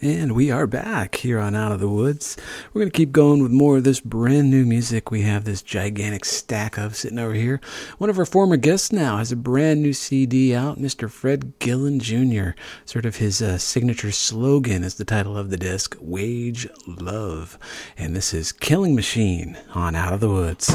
And we are back here on Out of the Woods. We're going to keep going with more of this brand new music. We have this gigantic stack of sitting over here. One of our former guests now has a brand new CD out, Mr. Fred Gillen Jr. Sort of his signature slogan is the title of the disc, Wage Love. And this is Killing Machine on Out of the Woods.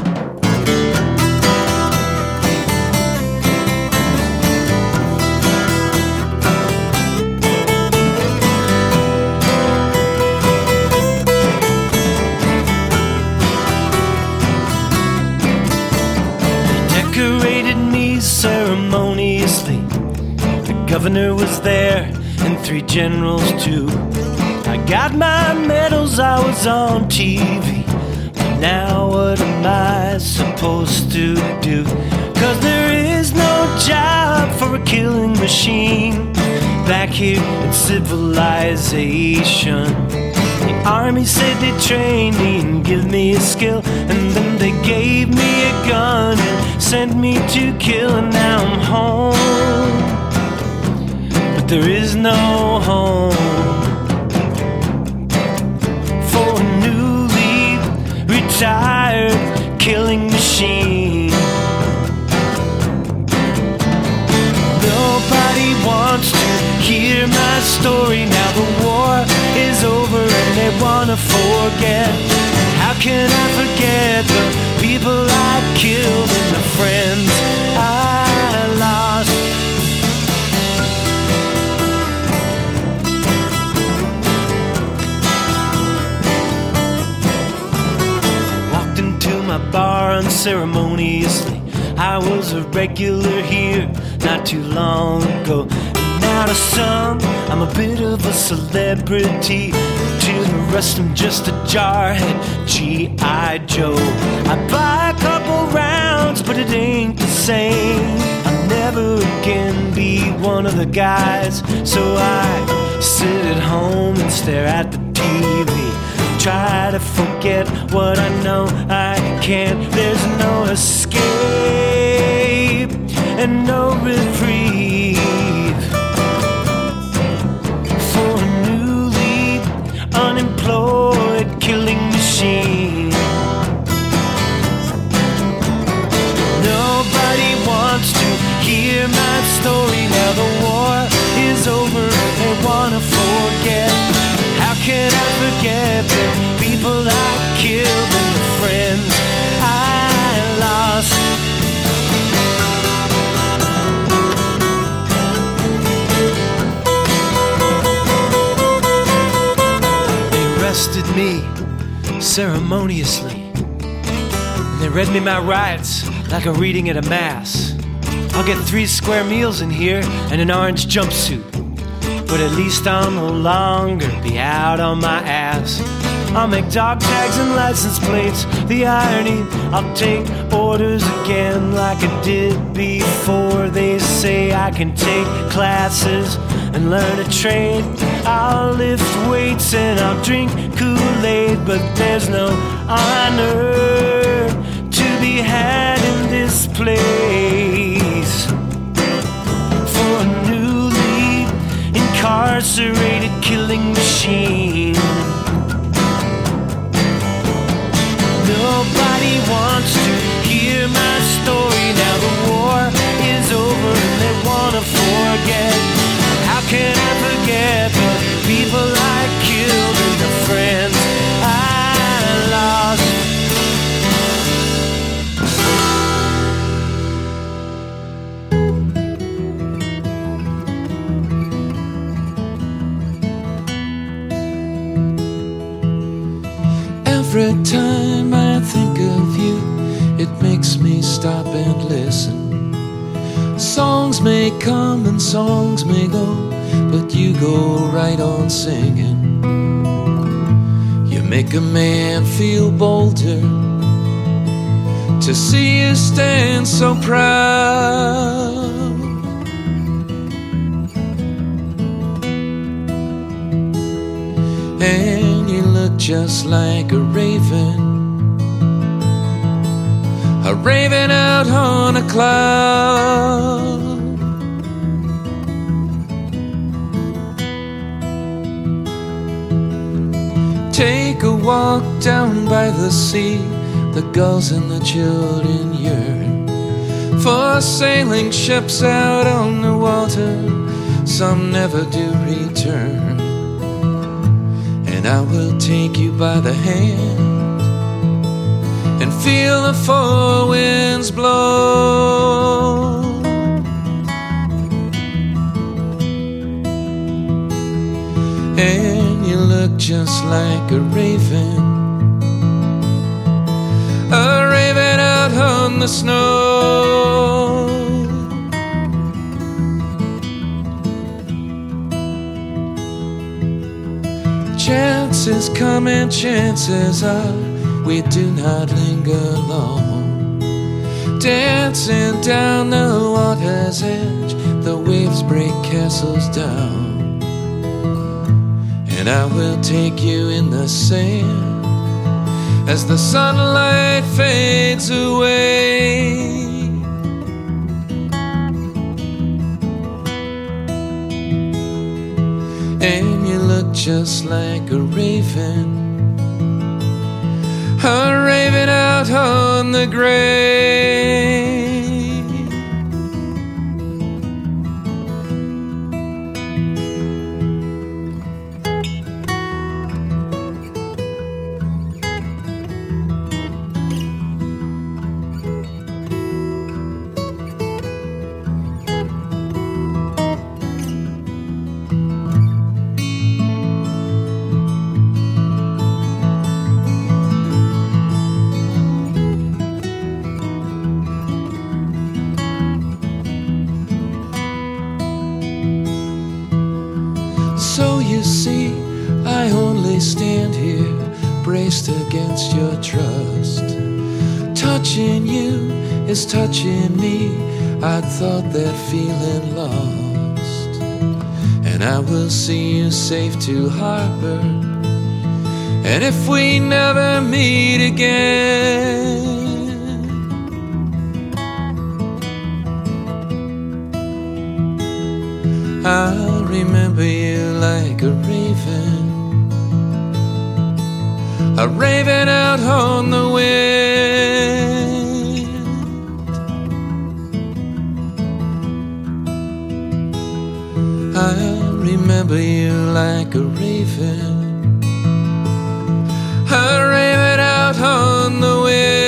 Ceremoniously, the governor was there and 3 generals too. I got my medals, I was on TV. But now what am I supposed to do? 'Cause there is no job for a killing machine back here in civilization. The army said they'd train me and give me a skill, and then they gave me a gun and sent me to kill, and now I'm home, but there is no home for a newly retired killing machine. Nobody wants to hear my story. Now the war is over and they wanna forget. How can I forget the people I killed and the friends I lost? Walked into my bar unceremoniously. I was a regular here not too long ago. Now to some, I'm a bit of a celebrity. To the rest, I'm just a jarhead G.I. Joe. I buy a couple rounds, but it ain't the same. I'll never again be one of the guys. So I sit at home and stare at the TV. Try to forget what I know I can't. There's no escape and no reprieve for a newly unemployed killing machine. Nobody wants to hear my story. Now the war is over and they wanna forget. How can I forget the people I killed and the friends I lost? They arrested me ceremoniously. They read me my rights like a reading at a mass. I'll get 3 square meals in here and an orange jumpsuit. But at least I'll no longer be out on my ass. I'll make dog tags and license plates. The irony, I'll take orders again like I did before. They say I can take classes and learn a trade. I'll lift weights and I'll drink Kool-Aid. But there's no honor to be had in this place for a newly incarcerated killing machine. Nobody wants to hear my story. Now the war is over and they wanna forget. How can I forget the people I killed and the friends I lost? Every time I think of you, it makes me stop and listen. Songs may come and songs may go, but you go right on singing. You make a man feel bolder to see you stand so proud. And you look just like a raven out on a cloud. Take a walk down by the sea. The gulls and the children yearn for sailing ships out on the water. Some never do return. And I will take you by the hand and feel the four winds blow. And you look just like a raven out on the snow. Chances come and chances are we do not linger long. Dancing down the water's edge, the waves break castles down. And I will take you in the sand as the sunlight fades away. And you look just like a raven out on the grave. So you see, I only stand here, braced against your trust. Touching you is touching me. I'd thought that feeling lost. And I will see you safe to harbor. And if we never meet again, I'll remember you like a raven out on the wind. I'll remember you like a raven out on the wind.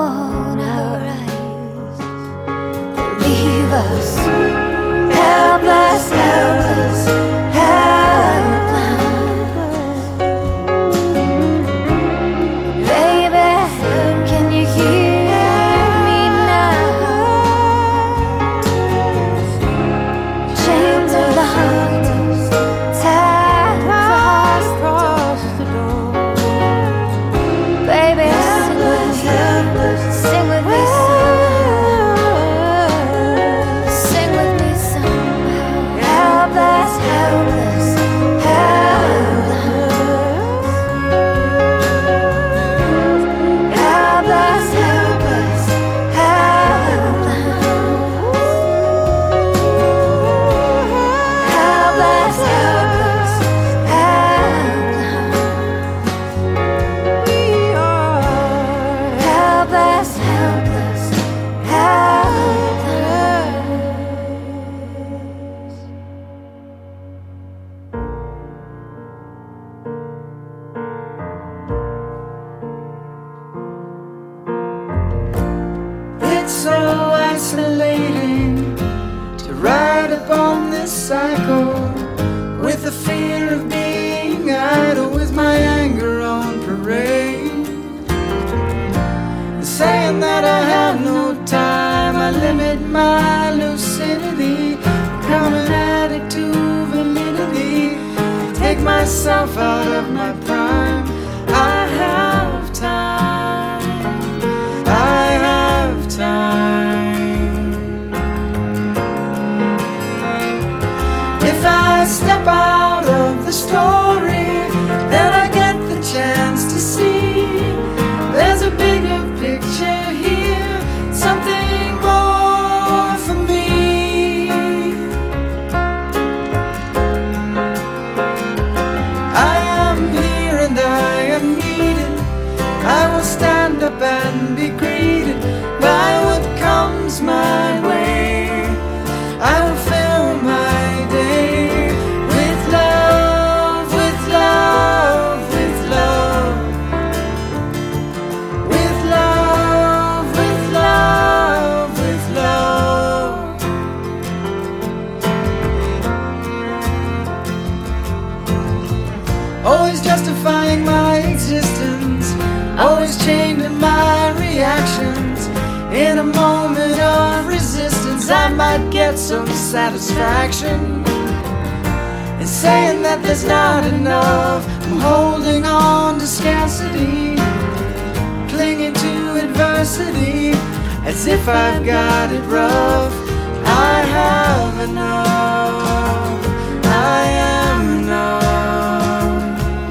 won't arise. Leave us helpless, helpless, helpless. Baby, can you hear me now? Chains of the heart tied across the door. Baby, sing with me somehow. Sing with me somehow. Helpless, helpless, helpless. Helpless, helpless, helpless. Helpless, helpless, helpless. We are helpless, helpless, helpless. It's so isolating to ride upon this cycle with the fear of being idle, with my anger on parade, saying that I have no time. I limit my lucidity, become an addict to validity, take myself out of my prime. I have time, I have time. If I step out of the story, then I get the chance to see there's a bigger picture here, something more for me. I am here and I am needed. I will stand up and be greeted by what comes my way. I will fill my day with love, with love, with love, with love, with love, with love. Always justifying my existence, always chained in my reactions. In a moment of resistance, I might get some satisfaction in saying that there's not enough. I'm holding on to scarcity, clinging to adversity, as if I've got it rough. I have enough, I am enough.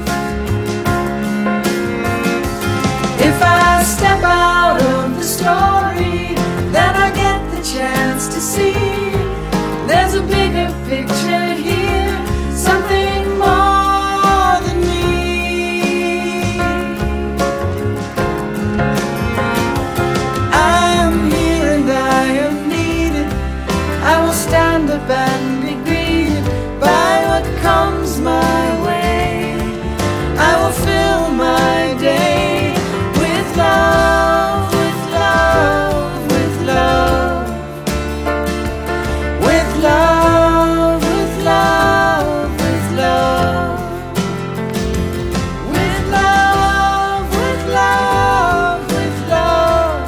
If I step out of the story, then I get the chance to see there's a bigger picture here, something more than me. I am here and I am needed. I will stand up and be greeted by what comes my way. I will fill my day with love, with love, with love, with love, with love, with love, with love, with love, with love,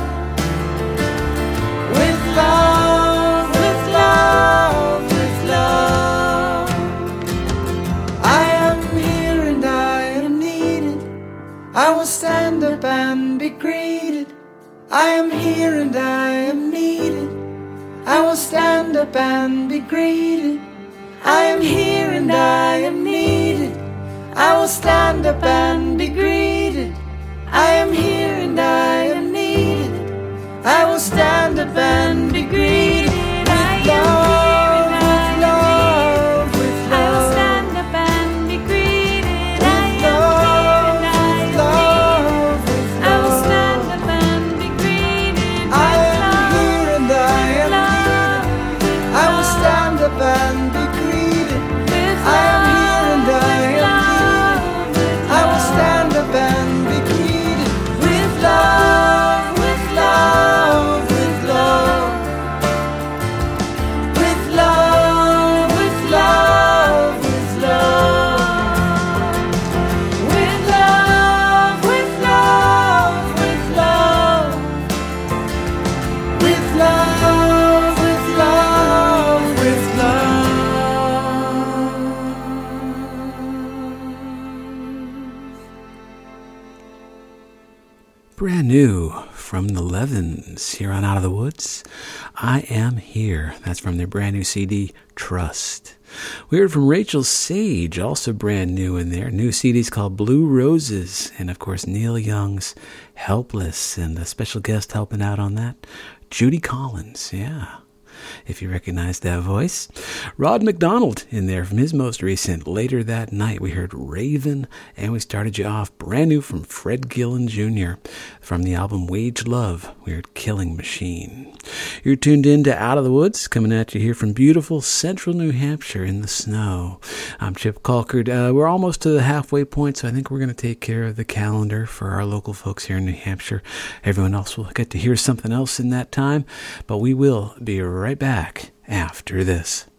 with love, with love, with love. I am here and I am needed. I will stand up and be greeted. I am here and I am needed. I will stand up and be greeted. I am here and I am needed. I will stand up and be greeted. I am here and I am needed. I will stand up and be greeted with love, with love, with love. I will stand up and be greeted with love, with love, with love. I will stand up and be greeted with love. I am here and I am needed. I will stand up and be greeted with love. I am here and I am needed. I will stand up and be greeted with new from the Levins here on Out of the Woods. I Am Here. That's from their brand new CD, Trust. We heard from Rachel Sage, also brand new in there. New CD's called Blue Roses. And of course, Neil Young's Helpless. And a special guest helping out on that, Judy Collins. Yeah, if you recognize that voice. Rod McDonald in there from his most recent. Later That Night, we heard Raven, and we started you off brand new from Fred Gillen Jr. From the album Wage Love, we heard Killing Machine. You're tuned in to Out of the Woods, coming at you here from beautiful central New Hampshire in the snow. I'm Chip Colkert. We're almost to the halfway point, so I think we're going to take care of the calendar for our local folks here in New Hampshire. Everyone else will get to hear something else in that time, but we will be right back after this.